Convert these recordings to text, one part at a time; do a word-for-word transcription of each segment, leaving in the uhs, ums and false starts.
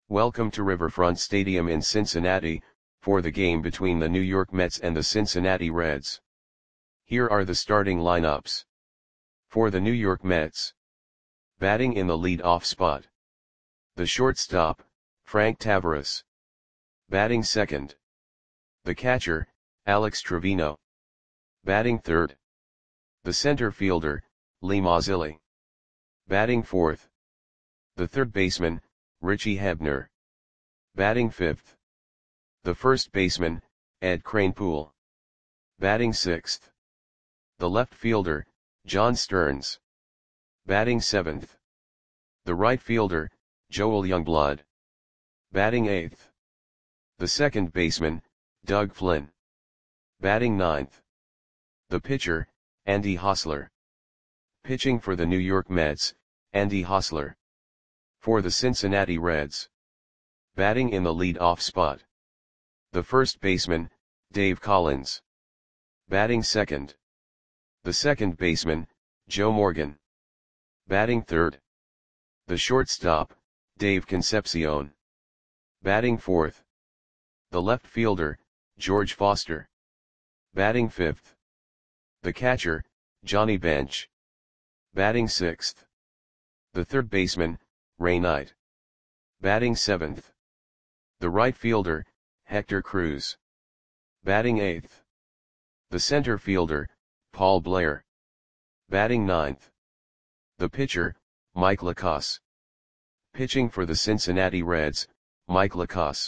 Welcome to Riverfront Stadium in Cincinnati, for the game between the New York Mets and the Cincinnati Reds. Here are the starting lineups. For the New York Mets. Batting in the lead-off spot. The shortstop, Frank Taveras. Batting second. The catcher, Alex Trevino. Batting third. The center fielder, Lee Mazzilli. Batting fourth. The third baseman, Richie Hebner. Batting fifth. The first baseman, Ed Kranepool. Batting sixth. The left fielder, John Stearns. Batting seventh. The right fielder, Joel Youngblood. Batting eighth. The second baseman, Doug Flynn. Batting ninth. The pitcher, Andy Hosler. Pitching for the New York Mets, Andy Hosler. For the Cincinnati Reds. Batting in the lead-off spot. The first baseman, Dave Collins. Batting second. The second baseman, Joe Morgan. Batting third. The shortstop, Dave Concepcion. Batting fourth. The left fielder, George Foster. Batting fifth. The catcher, Johnny Bench. Batting sixth. The third baseman, Ray Knight. Batting seventh. The right fielder, Hector Cruz. Batting eighth. The center fielder, Paul Blair. Batting ninth. The pitcher, Mike Lacasse. Pitching for the Cincinnati Reds, Mike Lacasse.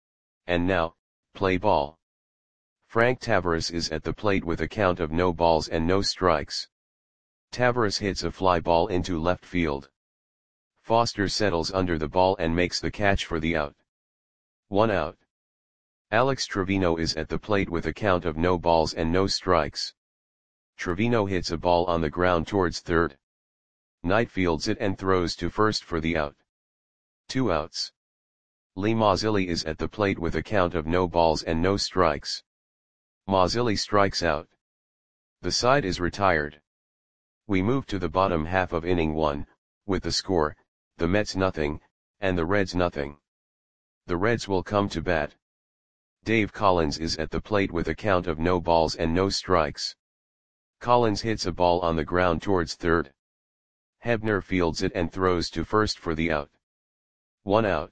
And now, play ball. Frank Taveras is at the plate with a count of no balls and no strikes. Taveras hits a fly ball into left field. Foster settles under the ball and makes the catch for the out. One out. Alex Trevino is at the plate with a count of no balls and no strikes. Trevino hits a ball on the ground towards third. Knight fields it and throws to first for the out. Two outs. Lee Mazzilli is at the plate with a count of no balls and no strikes. Mazzilli strikes out. The side is retired. We move to the bottom half of inning one, with the score, the Mets nothing, and the Reds nothing. The Reds will come to bat. Dave Collins is at the plate with a count of no balls and no strikes. Collins hits a ball on the ground towards third. Hebner fields it and throws to first for the out. One out.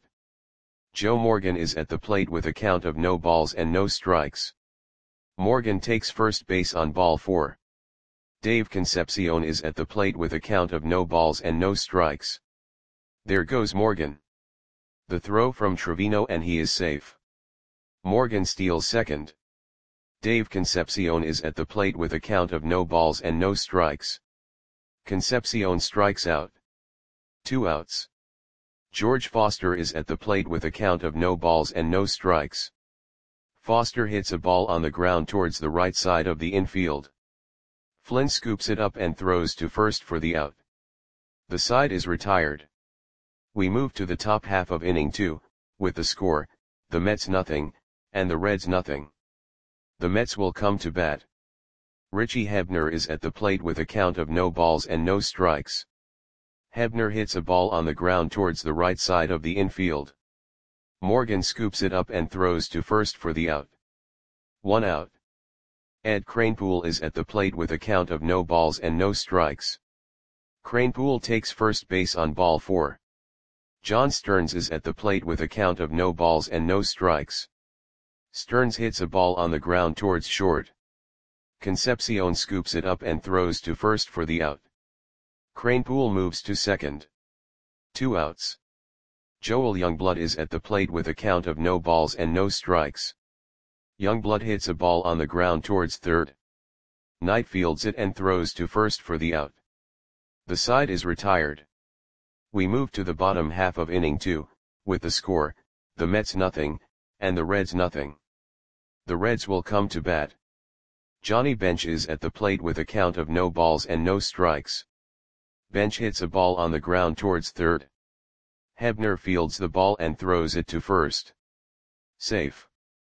Joe Morgan is at the plate with a count of no balls and no strikes. Morgan takes first base on ball four. Dave Concepcion is at the plate with a count of no balls and no strikes. There goes Morgan. The throw from Trevino and he is safe. Morgan steals second. Dave Concepcion is at the plate with a count of no balls and no strikes. Concepcion strikes out. Two outs. George Foster is at the plate with a count of no balls and no strikes. Foster hits a ball on the ground towards the right side of the infield. Flynn scoops it up and throws to first for the out. The side is retired. We move to the top half of inning two, with the score, the Mets nothing, and the Reds nothing. The Mets will come to bat. Richie Hebner is at the plate with a count of no balls and no strikes. Hebner hits a ball on the ground towards the right side of the infield. Morgan scoops it up and throws to first for the out. One out. Ed Kranepool is at the plate with a count of no balls and no strikes. Kranepool takes first base on ball four. John Stearns is at the plate with a count of no balls and no strikes. Stearns hits a ball on the ground towards short. Concepcion scoops it up and throws to first for the out. Kranepool moves to second. Two outs. Joel Youngblood is at the plate with a count of no balls and no strikes. Youngblood hits a ball on the ground towards third. Knight fields it and throws to first for the out. The side is retired. We move to the bottom half of inning two, with the score, the Mets nothing, and the Reds nothing. The Reds will come to bat. Johnny Bench is at the plate with a count of no balls and no strikes. Bench hits a ball on the ground towards third. Hebner fields the ball and throws it to first. Safe.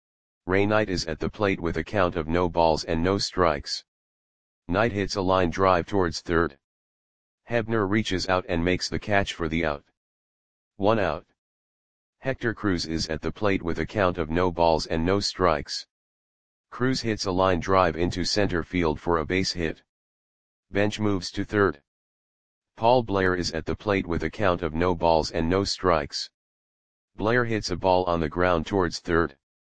Ray Knight is at the plate with a count of no balls and no strikes. Knight hits a line drive towards third. Hebner reaches out and makes the catch for the out. One out. Hector Cruz is at the plate with a count of no balls and no strikes. Cruz hits a line drive into center field for a base hit. Bench moves to third. Paul Blair is at the plate with a count of no balls and no strikes. Blair hits a ball on the ground towards third.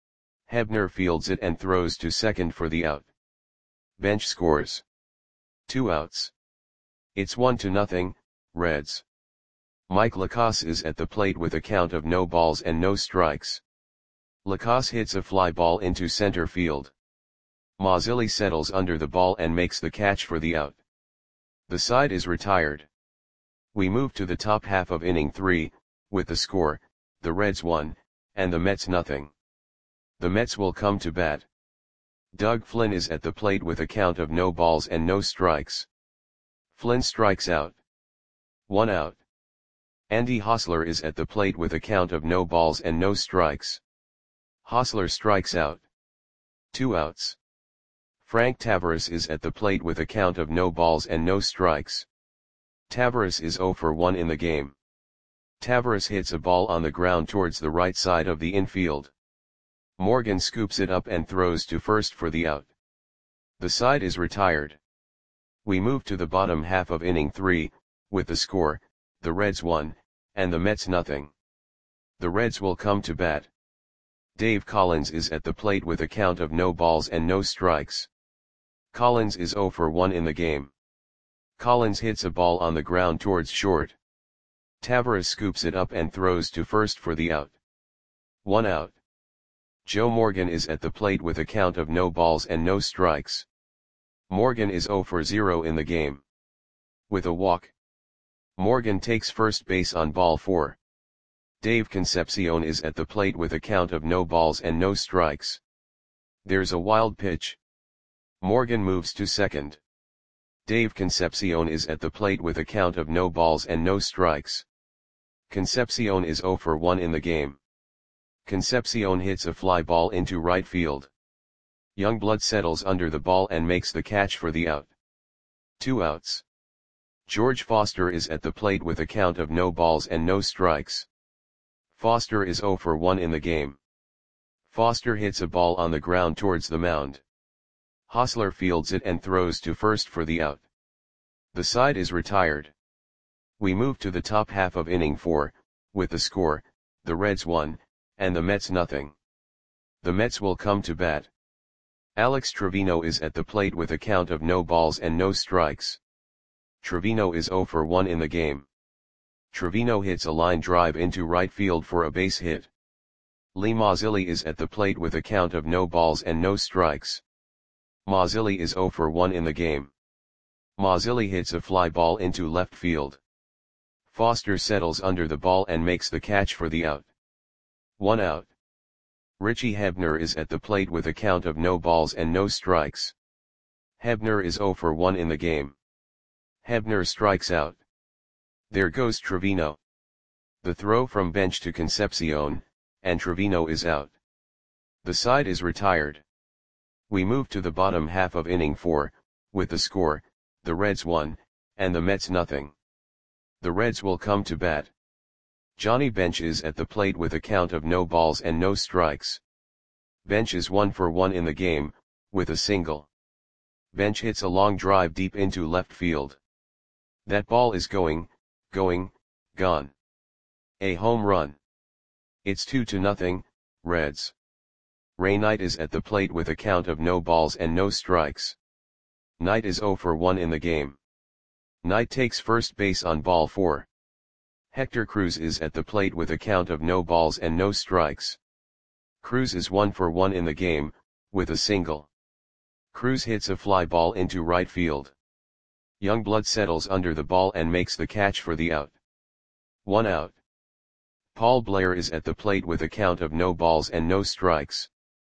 Hebner fields it and throws to second for the out. Bench scores. Two outs. It's one to nothing, Reds. Mike Lacasse is at the plate with a count of no balls and no strikes. Lacasse hits a fly ball into center field. Mazzilli settles under the ball and makes the catch for the out. The side is retired. We move to the top half of inning three, with the score, the Reds one, and the Mets nothing. The Mets will come to bat. Doug Flynn is at the plate with a count of no balls and no strikes. Flynn strikes out. One out. Andy Hosler is at the plate with a count of no balls and no strikes. Hosler strikes out. Two outs. Frank Tavares is at the plate with a count of no balls and no strikes. Tavares is zero for one in the game. Tavares hits a ball on the ground towards the right side of the infield. Morgan scoops it up and throws to first for the out. The side is retired. We move to the bottom half of inning three, with the score, the Reds one, and the Mets nothing. The Reds will come to bat. Dave Collins is at the plate with a count of no balls and no strikes. Collins is zero for one in the game. Collins hits a ball on the ground towards short. Tavares scoops it up and throws to first for the out. One out. Joe Morgan is at the plate with a count of no balls and no strikes. Morgan is zero for zero in the game. With a walk. Morgan takes first base on ball four. Dave Concepcion is at the plate with a count of no balls and no strikes. There's a wild pitch. Morgan moves to second. Dave Concepcion is at the plate with a count of no balls and no strikes. Concepcion is zero for one in the game. Concepcion hits a fly ball into right field. Youngblood settles under the ball and makes the catch for the out. Two outs. George Foster is at the plate with a count of no balls and no strikes. Foster is zero for one in the game. Foster hits a ball on the ground towards the mound. Hosler fields it and throws to first for the out. The side is retired. We move to the top half of inning four, with the score, the Reds one, and the Mets nothing. The Mets will come to bat. Alex Trevino is at the plate with a count of no balls and no strikes. Trevino is zero for one in the game. Trevino hits a line drive into right field for a base hit. Lee Mazzilli is at the plate with a count of no balls and no strikes. Mazzilli is zero for one in the game. Mazzilli hits a fly ball into left field. Foster settles under the ball and makes the catch for the out. One out. Richie Hebner is at the plate with a count of no balls and no strikes. Hebner is zero for one in the game. Hebner strikes out. There goes Trevino. The throw from bench to Concepcion, and Trevino is out. The side is retired. We move to the bottom half of inning four, with the score, the Reds one, and the Mets nothing. The Reds will come to bat. Johnny Bench is at the plate with a count of no balls and no strikes. Bench is one for one in the game, with a single. Bench hits a long drive deep into left field. That ball is going, going, gone. A home run. It's two to nothing, Reds. Ray Knight is at the plate with a count of no balls and no strikes. Knight is zero for one in the game. Knight takes first base on ball four. Hector Cruz is at the plate with a count of no balls and no strikes. Cruz is one for one in the game, with a single. Cruz hits a fly ball into right field. Youngblood settles under the ball and makes the catch for the out. One out. Paul Blair is at the plate with a count of no balls and no strikes.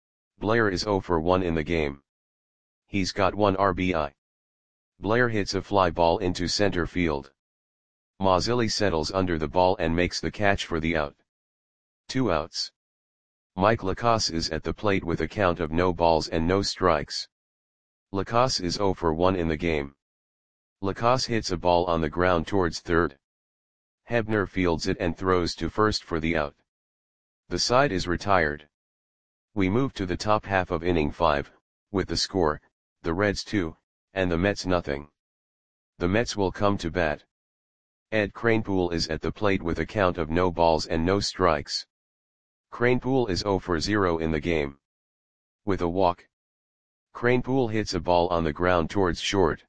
Blair is zero for one in the game. He's got one R B I. Blair hits a fly ball into center field. Mazzilli settles under the ball and makes the catch for the out. Two outs. Mike Lacasse is at the plate with a count of no balls and no strikes. Lacasse is zero for one in the game. Lacasse hits a ball on the ground towards third. Hebner fields it and throws to first for the out. The side is retired. We move to the top half of inning five, with the score, the Reds two, and the Mets nothing. The Mets will come to bat. Ed Kranepool is at the plate with a count of no balls and no strikes. Kranepool is zero for zero in the game. With a walk, Kranepool hits a ball on the ground towards short.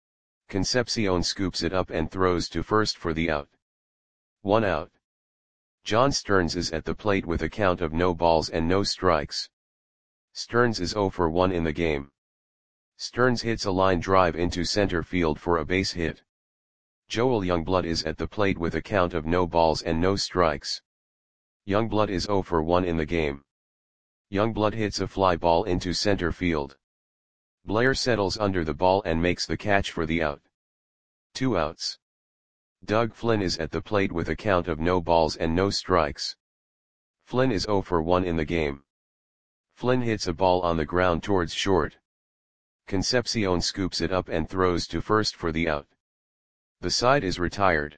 Concepcion scoops it up and throws to first for the out. One out. John Stearns is at the plate with a count of no balls and no strikes. Stearns is zero for one in the game. Stearns hits a line drive into center field for a base hit. Joel Youngblood is at the plate with a count of no balls and no strikes. Youngblood is zero for one in the game. Youngblood hits a fly ball into center field. Blair settles under the ball and makes the catch for the out. Two outs. Doug Flynn is at the plate with a count of no balls and no strikes. Flynn is zero for one in the game. Flynn hits a ball on the ground towards short. Concepcion scoops it up and throws to first for the out. The side is retired.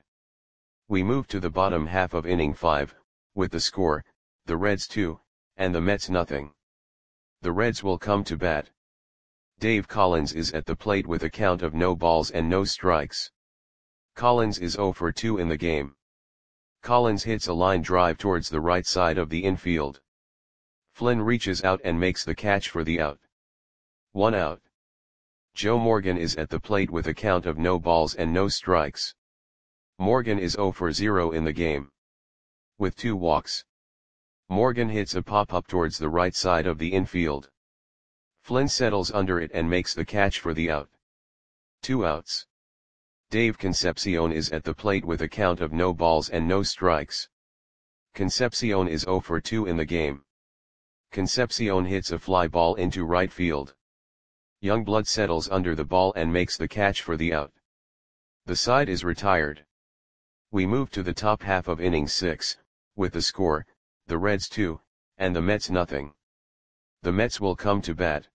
We move to the bottom half of inning five, with the score, the Reds two, and the Mets nothing. The Reds will come to bat. Dave Collins is at the plate with a count of no balls and no strikes. Collins is zero for two in the game. Collins hits a line drive towards the right side of the infield. Flynn reaches out and makes the catch for the out. One out. Joe Morgan is at the plate with a count of no balls and no strikes. Morgan is zero for zero in the game. With two walks, Morgan hits a pop-up towards the right side of the infield. Flynn settles under it and makes the catch for the out. Two outs. Dave Concepcion is at the plate with a count of no balls and no strikes. Concepcion is zero for two in the game. Concepcion hits a fly ball into right field. Youngblood settles under the ball and makes the catch for the out. The side is retired. We move to the top half of inning six, with the score, the Reds two, and the Mets nothing. The Mets will come to bat.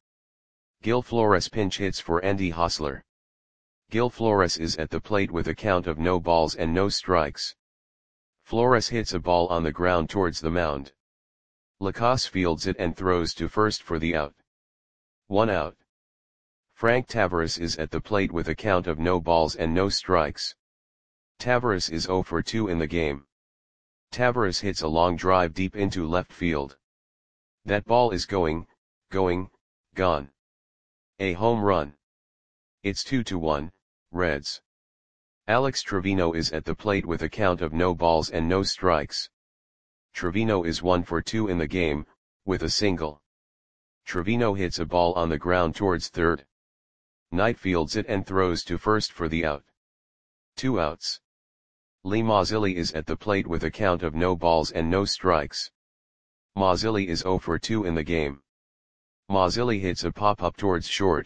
Gil Flores pinch hits for Andy Hosler. Gil Flores is at the plate with a count of no balls and no strikes. Flores hits a ball on the ground towards the mound. Lacasse fields it and throws to first for the out. One out. Frank Tavares is at the plate with a count of no balls and no strikes. Tavares is zero for two in the game. Tavares hits a long drive deep into left field. That ball is going, going, gone. A home run. It's two to one, Reds. Alex Trevino is at the plate with a count of no balls and no strikes. Trevino is one for two in the game, with a single. Trevino hits a ball on the ground towards third. Knight fields it and throws to first for the out. Two outs. Lee Mazzilli is at the plate with a count of no balls and no strikes. Mazzilli is zero for two in the game. Mazzilli hits a pop-up towards short.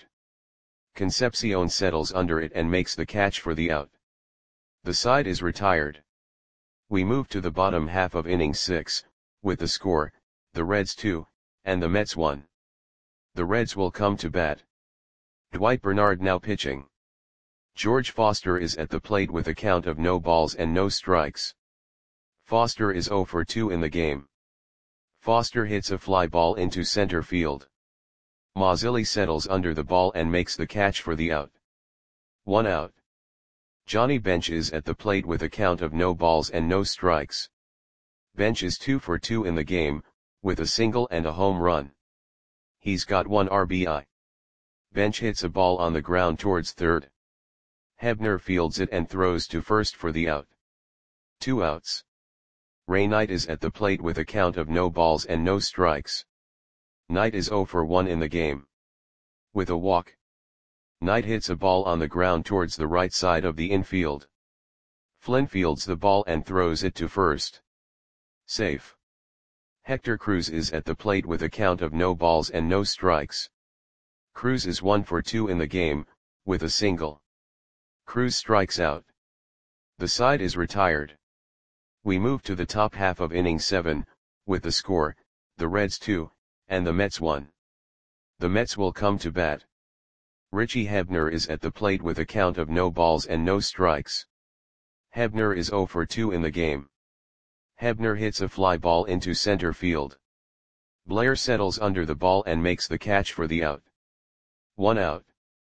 Concepcion settles under it and makes the catch for the out. The side is retired. We move to the bottom half of inning six, with the score, the Reds two, and the Mets one. The Reds will come to bat. Dwight Bernard now pitching. George Foster is at the plate with a count of no balls and no strikes. Foster is zero for two in the game. Foster hits a fly ball into center field. Mazzilli settles under the ball and makes the catch for the out. One out. Johnny Bench is at the plate with a count of no balls and no strikes. Bench is two for two in the game, with a single and a home run. He's got one R B I. Bench hits a ball on the ground towards third. Hebner fields it and throws to first for the out. Two outs. Ray Knight is at the plate with a count of no balls and no strikes. Knight is zero for one in the game. With a walk, Knight hits a ball on the ground towards the right side of the infield. Flynn fields the ball and throws it to first. Safe. Hector Cruz is at the plate with a count of no balls and no strikes. Cruz is one for two in the game, with a single. Cruz strikes out. The side is retired. We move to the top half of inning seven, with the score, the Reds two, and the Mets one. The Mets will come to bat. Richie Hebner is at the plate with a count of no balls and no strikes. Hebner is zero for two in the game. Hebner hits a fly ball into center field. Blair settles under the ball and makes the catch for the out. One out.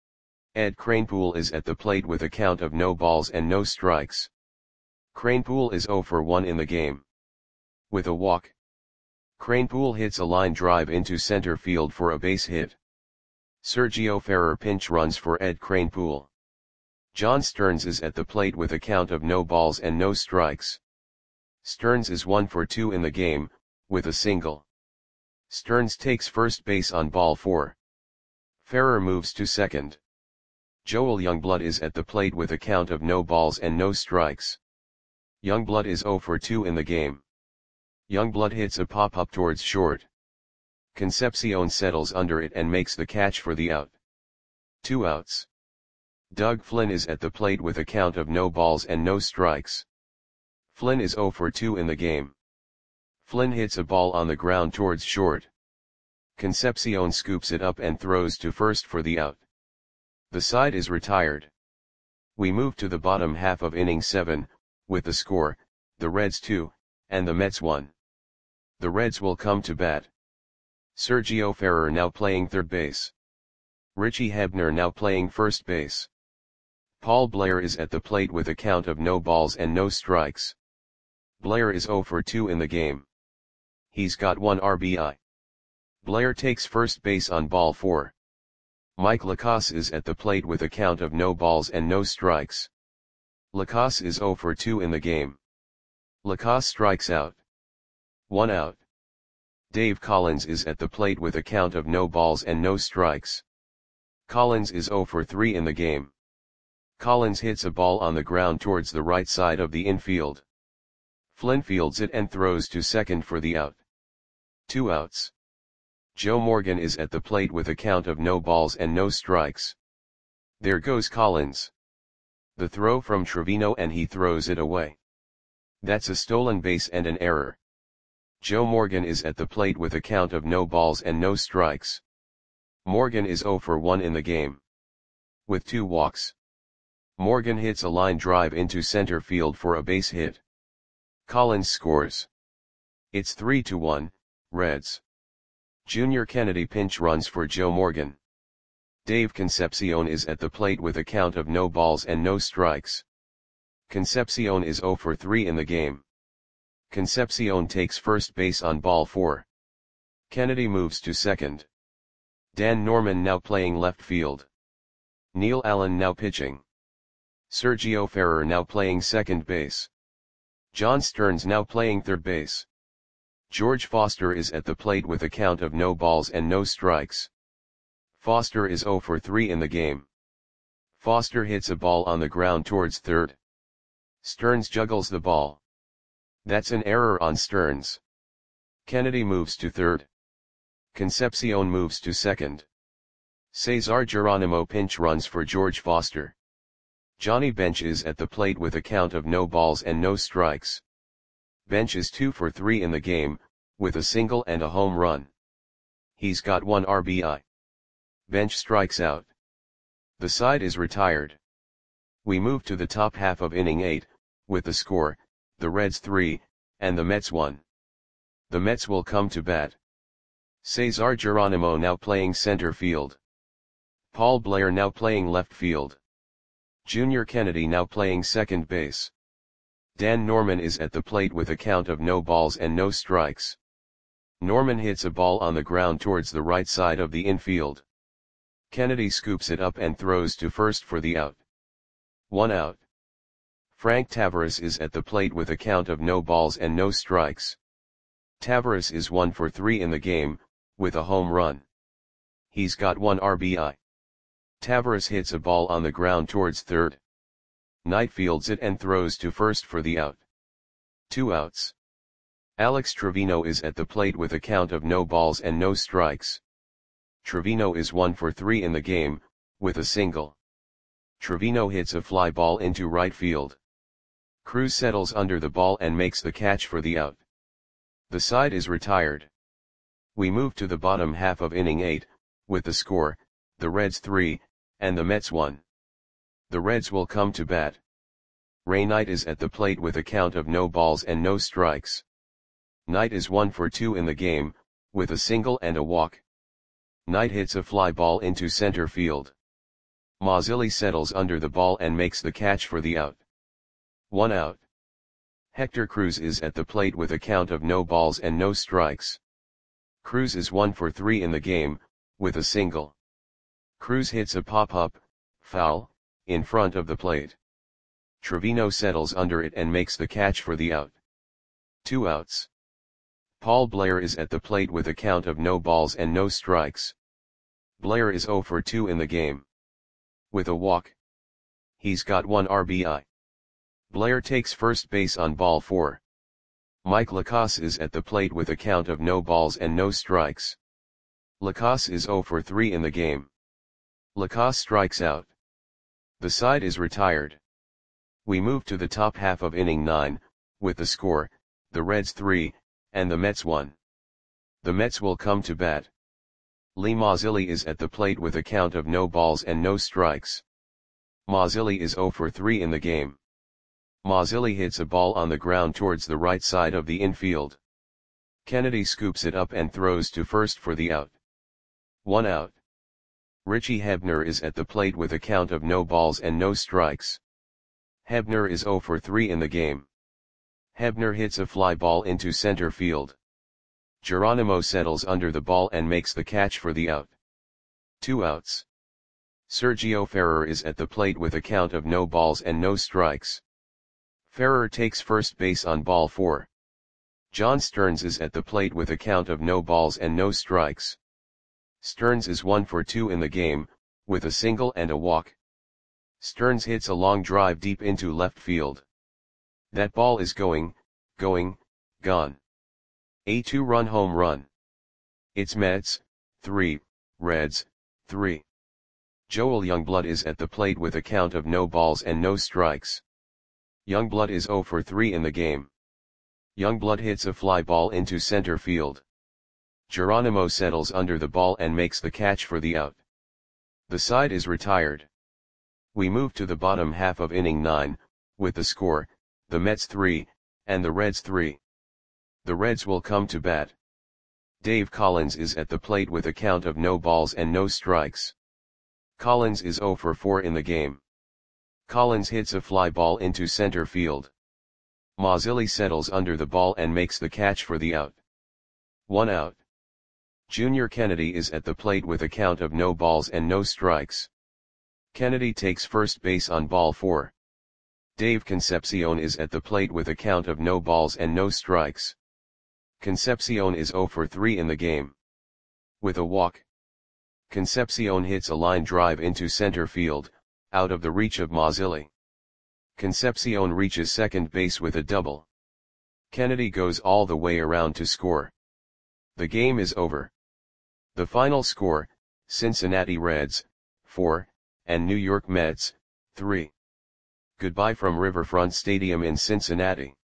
Ed Kranepool is at the plate with a count of no balls and no strikes. Kranepool is zero for one in the game. With a walk, Kranepool hits a line drive into center field for a base hit. Sergio Ferrer pinch runs for Ed Kranepool. John Stearns is at the plate with a count of no balls and no strikes. Stearns is one for two in the game, with a single. Stearns takes first base on ball four. Ferrer moves to second. Joel Youngblood is at the plate with a count of no balls and no strikes. Youngblood is zero for two in the game. Youngblood hits a pop-up towards short. Concepcion settles under it and makes the catch for the out. Two outs. Doug Flynn is at the plate with a count of no balls and no strikes. Flynn is zero for two in the game. Flynn hits a ball on the ground towards short. Concepcion scoops it up and throws to first for the out. The side is retired. We move to the bottom half of inning seven, with the score, the Reds two, and the Mets one. The Reds will come to bat. Sergio Ferrer now playing third base. Richie Hebner now playing first base. Paul Blair is at the plate with a count of no balls and no strikes. Blair is zero for two in the game. He's got one R B I. Blair takes first base on ball four. Mike Lacasse is at the plate with a count of no balls and no strikes. Lacasse is zero for two in the game. Lacasse strikes out. One out. Dave Collins is at the plate with a count of no balls and no strikes. Collins is zero for three in the game. Collins hits a ball on the ground towards the right side of the infield. Flynn fields it and throws to second for the out. Two outs. Joe Morgan is at the plate with a count of no balls and no strikes. There goes Collins. The throw from Trevino and he throws it away. That's a stolen base and an error. Joe Morgan is at the plate with a count of no balls and no strikes. Morgan is zero for one in the game. With two walks. Morgan hits a line drive into center field for a base hit. Collins scores. It's three to one, Reds. Junior Kennedy pinch runs for Joe Morgan. Dave Concepcion is at the plate with a count of no balls and no strikes. Concepcion is zero for three in the game. Concepcion takes first base on ball four. Kennedy moves to second. Dan Norman now playing left field. Neil Allen now pitching. Sergio Ferrer now playing second base. John Stearns now playing third base. George Foster is at the plate with a count of no balls and no strikes. Foster is zero for three in the game. Foster hits a ball on the ground towards third. Stearns juggles the ball. That's an error on Stearns. Kennedy moves to third. Concepcion moves to second. Cesar Geronimo pinch runs for George Foster. Johnny Bench is at the plate with a count of no balls and no strikes. Bench is two for three in the game, with a single and a home run. He's got one R B I. Bench strikes out. The side is retired. We move to the top half of inning eight, with the score, the Reds three, and the Mets one. The Mets will come to bat. Cesar Geronimo now playing center field. Paul Blair now playing left field. Junior Kennedy now playing second base. Dan Norman is at the plate with a count of no balls and no strikes. Norman hits a ball on the ground towards the right side of the infield. Kennedy scoops it up and throws to first for the out. One out. Frank Tavares is at the plate with a count of no balls and no strikes. Tavares is one for three in the game, with a home run. He's got one R B I. Tavares hits a ball on the ground towards third. Knight fields it and throws to first for the out. Two outs. Alex Trevino is at the plate with a count of no balls and no strikes. Trevino is one for three in the game, with a single. Trevino hits a fly ball into right field. Cruz settles under the ball and makes the catch for the out. The side is retired. We move to the bottom half of inning eight, with the score, the Reds three, and the Mets one. The Reds will come to bat. Ray Knight is at the plate with a count of no balls and no strikes. Knight is one for two in the game, with a single and a walk. Knight hits a fly ball into center field. Mazzilli settles under the ball and makes the catch for the out. One out. Hector Cruz is at the plate with a count of no balls and no strikes. Cruz is one for three in the game, with a single. Cruz hits a pop-up, foul, in front of the plate. Trevino settles under it and makes the catch for the out. Two outs. Paul Blair is at the plate with a count of no balls and no strikes. Blair is zero for two in the game. With a walk. He's got one R B I. Blair takes first base on ball four. Mike Lacasse is at the plate with a count of no balls and no strikes. Lacasse is zero for three in the game. Lacasse strikes out. The side is retired. We move to the top half of inning nine, with the score, the Reds three, and the Mets one. The Mets will come to bat. Lee Mazzilli is at the plate with a count of no balls and no strikes. Mazzilli is zero for three in the game. Mazzilli hits a ball on the ground towards the right side of the infield. Kennedy scoops it up and throws to first for the out. One out. Richie Hebner is at the plate with a count of no balls and no strikes. Hebner is zero for three in the game. Hebner hits a fly ball into center field. Geronimo settles under the ball and makes the catch for the out. Two outs. Sergio Ferrer is at the plate with a count of no balls and no strikes. Ferrer takes first base on ball four. John Stearns is at the plate with a count of no balls and no strikes. Stearns is one for two in the game, with a single and a walk. Stearns hits a long drive deep into left field. That ball is going, going, gone. A two-run home run. It's Mets, three, Reds, three. Joel Youngblood is at the plate with a count of no balls and no strikes. Youngblood is zero for three in the game. Youngblood hits a fly ball into center field. Geronimo settles under the ball and makes the catch for the out. The side is retired. We move to the bottom half of inning nine, with the score, the Mets three, and the Reds three. The Reds will come to bat. Dave Collins is at the plate with a count of no balls and no strikes. Collins is zero for four in the game. Collins hits a fly ball into center field. Mazzilli settles under the ball and makes the catch for the out. One out. Junior Kennedy is at the plate with a count of no balls and no strikes. Kennedy takes first base on ball four. Dave Concepcion is at the plate with a count of no balls and no strikes. Concepcion is zero for three in the game. With a walk. Concepcion hits a line drive into center field, out of the reach of Mazzilli. Concepcion reaches second base with a double. Kennedy goes all the way around to score. The game is over. The final score, Cincinnati Reds, four, and New York Mets, three. Goodbye from Riverfront Stadium in Cincinnati.